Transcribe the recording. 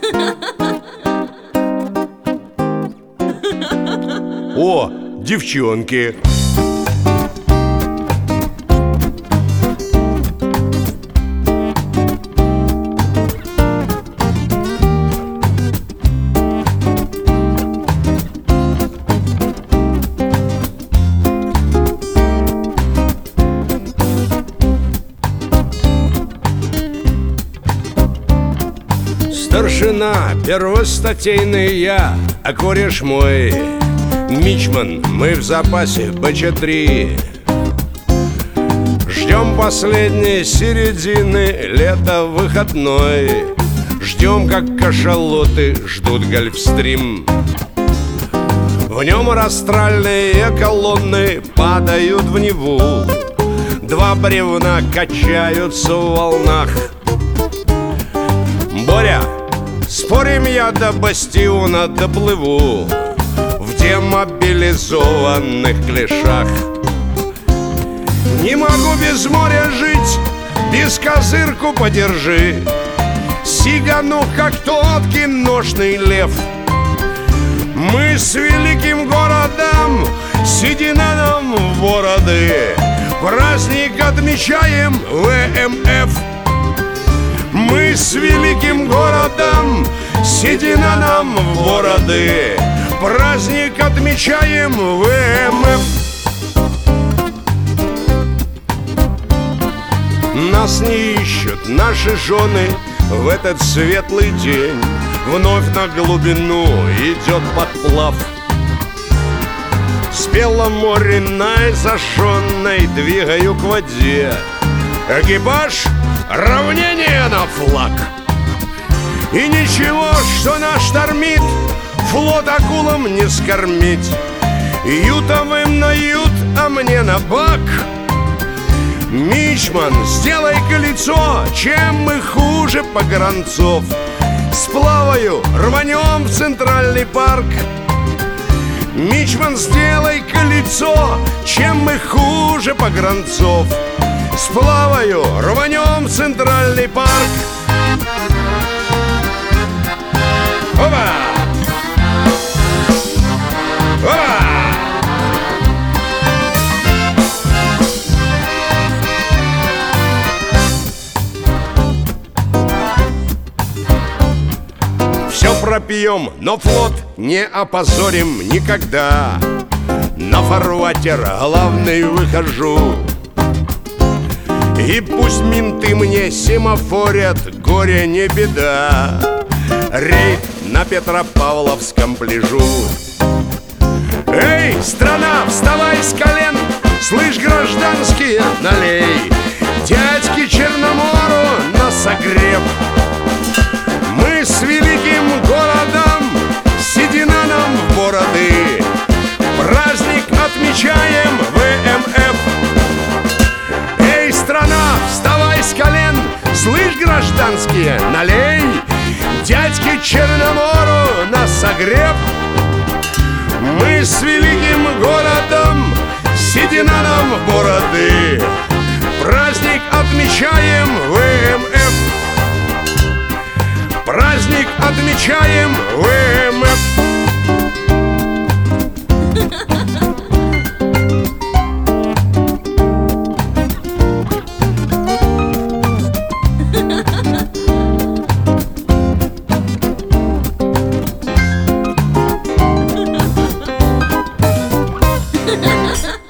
О, девчонки! Старшина первостатейный я, а кореш мой мичман, мы в запасе БЧ-3. Ждем последней середины лета выходной. Ждем, как кашалоты ждут Гольфстрим. В нем растральные колонны падают в Неву. Два бревна качаются в волнах. Боря, спорим, я до бастиона доплыву в демобилизованных клешах. Не могу без моря жить, без козырку подержи. Сигану, как тот киношный лев. Мы с великим городом седина нам в бороды. Праздник отмечаем ВМФ. Мы с великим городом седина нам в бороды. Праздник отмечаем ВМФ. Нас не ищут наши жены в этот светлый день. Вновь на глубину идет подплав. С беломоренной зашенной двигаю к воде. Экипаж, равнение на флаг. И ничего, что нас штормит, флот акулам не скормить. Ютовым на ют, а мне на бак. Мичман, сделай колесо, чем мы хуже погранцов. Сплаваю, рванем в Центральный парк. Мичман, сделай колесо, чем мы хуже погранцов. Сплаваю, рванем в Центральный парк. Опа! Опа! Все пропьем, но флот не опозорим никогда. На фарватер главный выхожу. И пусть менты мне семафорят, горе не беда. Рейд на Петропавловском пляжу. Эй, страна, вставай с колен, слышь, гражданские, налей дядьке Черномору на согреб. Мы с великим городом седина нам в бороды. Праздник отмечаем ВМФ. Эй, страна, вставай с колен, слышь, гражданские, налей дядьке Черномору на согреб. Мы с великим городом седина нам в бороды. Праздник отмечаем ВМФ. Праздник отмечаем ВМФ. Ha ha ha!